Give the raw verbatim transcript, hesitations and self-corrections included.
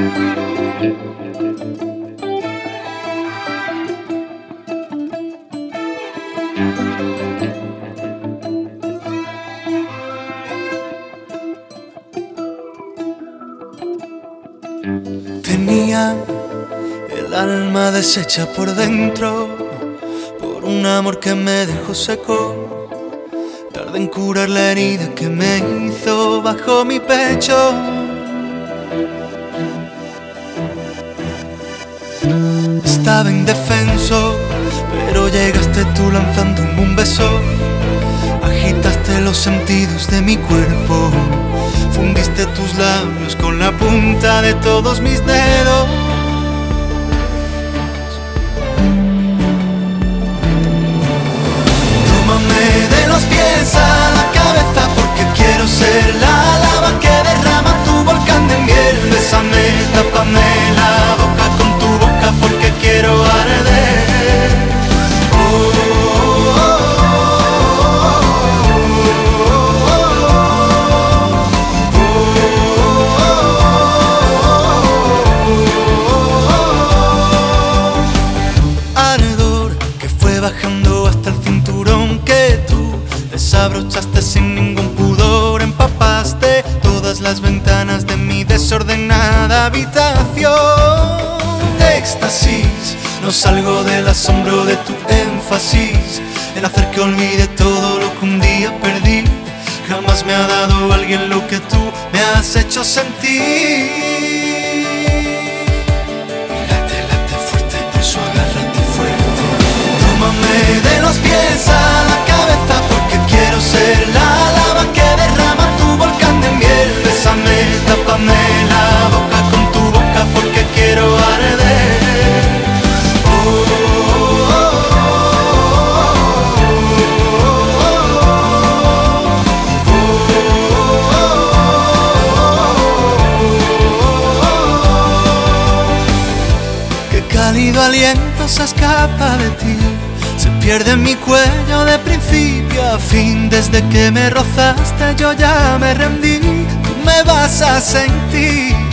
Tenía el alma deshecha por dentro por un amor que me dejó seco. Tardé en curar la herida que me hizo bajo mi pecho. Estaba indefenso, pero llegaste tú lanzándome un beso. Agitaste los sentidos de mi cuerpo, fundiste tus labios con la punta de todos mis dedos. Tómame de los pies a la cabeza, porque quiero ser la lava que derrama tu volcán de miel. Bésame, tápame la boca con tu boca, porque quiero arder. Oh, oh, bajando hasta el cinturón que tú desabrochaste sin ningún pudor. Empapaste todas las ventanas de mi desordenada habitación. Éxtasis, no salgo del asombro de tu énfasis en hacer que olvide todo lo que un día perdí. Jamás me ha dado alguien lo que tú me has hecho sentir. Tómame de los pies a la cabeza, porque quiero ser la lava que derrama tu volcán de miel. Bésame, tápame la boca con tu boca, porque quiero arder. Oh, oh, oh, qué cálido aliento se escapa de ti, se pierde en mi cuello de principio a fin. Desde que me rozaste yo ya me rendí, tú me vas a sentir.